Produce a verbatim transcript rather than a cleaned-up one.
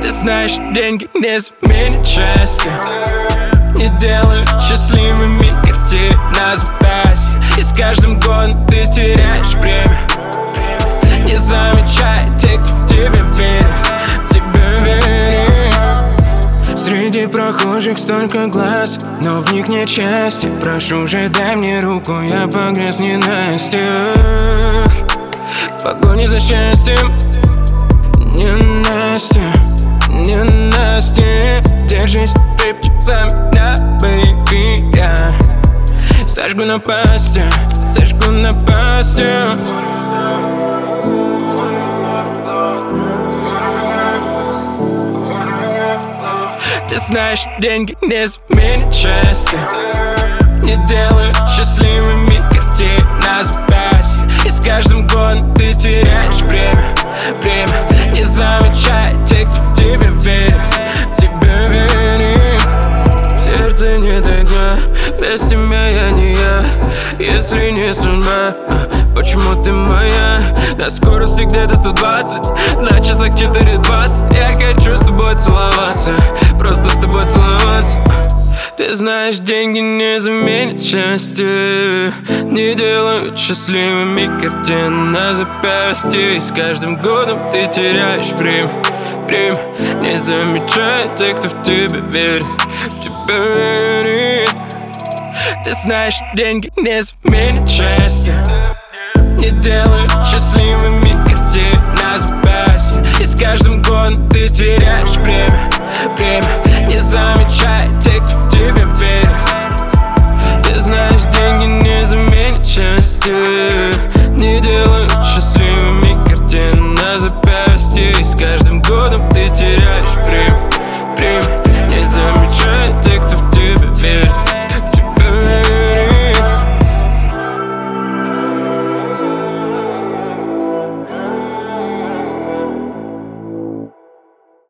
Ты знаешь, деньги не заменят счастье, не делают счастливыми картины на запястье. И с каждым годом ты теряешь время, не замечая тех, кто в тебя верит, в тебя верит. Среди прохожих столько глаз, но в них нет счастья. Прошу же, дай мне руку, я погряз в ненастьях. В погоне за счастьем, ненастье, ненастье. Держись крепче за меня, baby, я сожгу на пасти, сожгу на пасти. Ты знаешь, деньги не заменят счастье, не делают счастливыми картины на запястье. И с каждым годом ты теряешь время, время, не замечая тех, кто в тебя верит, в тебя верит. Сердце не тогда, без тебя я не я. Если не судьба, почему ты моя? На скорости где-то сто двадцать, на часах четыре двадцать. Я хочу с тобой целоваться, просто с тобой целоваться. Ты знаешь, деньги не заменят счастье, не делают счастливыми картины на запястье. И с каждым годом ты теряешь время, время, не замечая тех, кто в тебя верит, в тебя верит. Ты знаешь, деньги не заменят счастье, не делают счастливыми картины на запястье. И с каждым годом ты теряешь время, время, не замечая тех, кто в тебя верит. Ты знаешь, деньги не заменят счастье, не делают